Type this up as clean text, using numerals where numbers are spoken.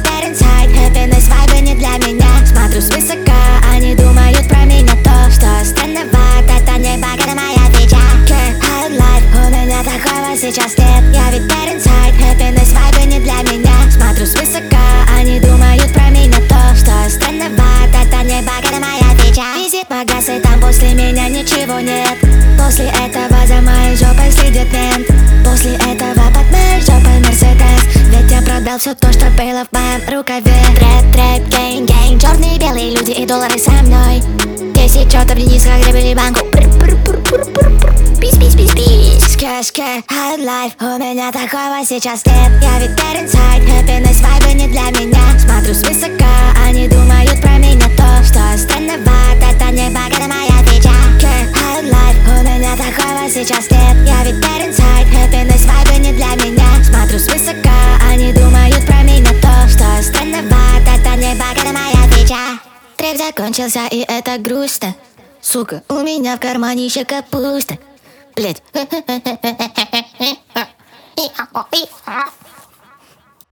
dead inside, happiness вайбы не для меня. Смотрю свысока, они думают про меня то, что странновато, это не баг, это моя фича. High life, у меня такого сейчас нет. Я ведь dead inside, happiness вайбы не для меня. Смотрю свысока, они думают про меня то, что странновато, это не баг, это моя фича. Визит магаз, и там после меня ничего нет. После этого за моей жопой следит мент. После этого под моей жопой Мерседес. Ведь я продал все то, что было в моем рукаве. Трэп, гейн, черные, белые люди и доллары со мной. 10 чёртов Дениска гребли банку. Пис. Кэш, high life, у меня такого сейчас нет. Я ведь dead inside, happiness вайбы не для меня. Смотрю свысока, они думают про меня то, что странновато, это не баг, это моя фича. High life, у меня такого сейчас нет. Я ведь dead inside, happiness вайбы не для меня. Смотрю свысока, они думают про меня то, что странновато, это не баг, это моя фича. Трек закончился, и это грустно. Сука, у меня в кармане еще капуста. Блять.